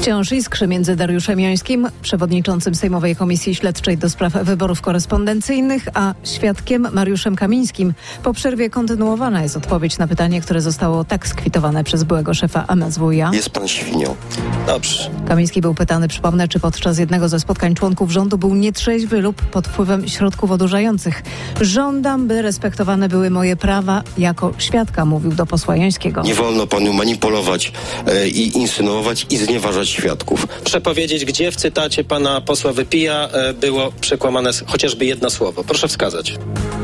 Wciąż iskrzy między Dariuszem Jońskim, przewodniczącym Sejmowej Komisji Śledczej do spraw wyborów korespondencyjnych, a świadkiem Mariuszem Kamińskim. Po przerwie kontynuowana jest odpowiedź na pytanie, które zostało tak skwitowane przez byłego szefa MSWiA. Jest pan świnią. Dobrze. Kamiński był pytany, przypomnę, czy podczas jednego ze spotkań członków rządu był nietrzeźwy lub pod wpływem środków odurzających. Żądam, by respektowane były moje prawa jako świadka, mówił do posła Jońskiego. Nie wolno panu manipulować i insynuować i znieważać świadków. Proszę powiedzieć, gdzie w cytacie pana posła Wypija było przekłamane chociażby jedno słowo. Proszę wskazać.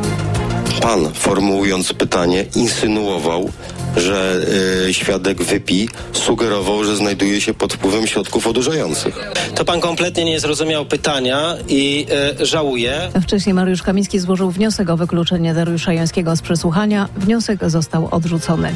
Pan, formułując pytanie, insynuował, że świadek Wypij sugerował, że znajduje się pod wpływem środków odurzających. To pan kompletnie nie zrozumiał pytania i żałuje. Wcześniej Mariusz Kamiński złożył wniosek o wykluczenie Dariusza Jońskiego z przesłuchania. Wniosek został odrzucony.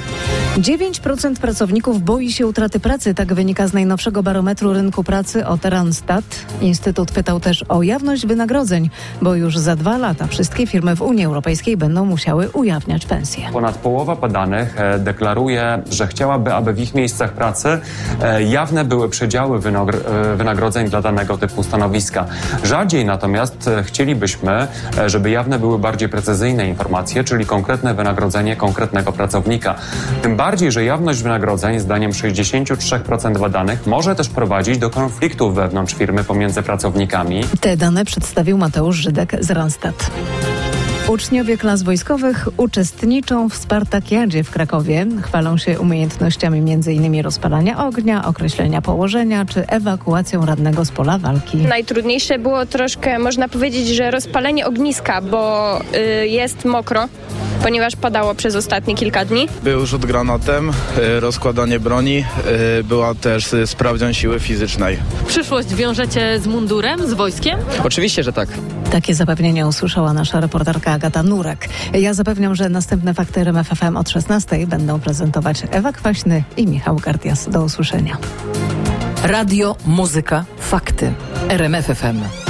9% pracowników boi się utraty pracy, tak wynika z najnowszego barometru rynku pracy od Randstad. Instytut pytał też o jawność wynagrodzeń, bo już za 2 lata wszystkie firmy w Unii Europejskiej będą musiały ujawniać pensje. Ponad połowa badanych deklaruje, że chciałaby, aby w ich miejscach pracy jawne były przedziały wynagrodzeń dla danego typu stanowiska. Rzadziej natomiast chcielibyśmy, żeby jawne były bardziej precyzyjne informacje, czyli konkretne wynagrodzenie konkretnego pracownika. Tym bardziej, że jawność wynagrodzeń, zdaniem 63% badanych, może też prowadzić do konfliktów wewnątrz firmy pomiędzy pracownikami. Te dane przedstawił Mateusz Żydek z Randstad. Uczniowie klas wojskowych uczestniczą w Spartakiadzie w Krakowie. Chwalą się umiejętnościami m.in. rozpalania ognia, określenia położenia czy ewakuacją rannego z pola walki. Najtrudniejsze było troszkę, można powiedzieć, że rozpalenie ogniska, bo jest mokro, ponieważ padało przez ostatnie kilka dni. Był rzut granatem, rozkładanie broni, była też sprawdzian siły fizycznej. Przyszłość wiążecie z mundurem, z wojskiem? Oczywiście, że tak. Takie zapewnienia usłyszała nasza reporterka Agata Nurek. Ja zapewniam, że następne fakty RMF FM od 16 będą prezentować Ewa Kwaśny i Michał Gardias. Do usłyszenia. Radio, muzyka, fakty. RMF FM.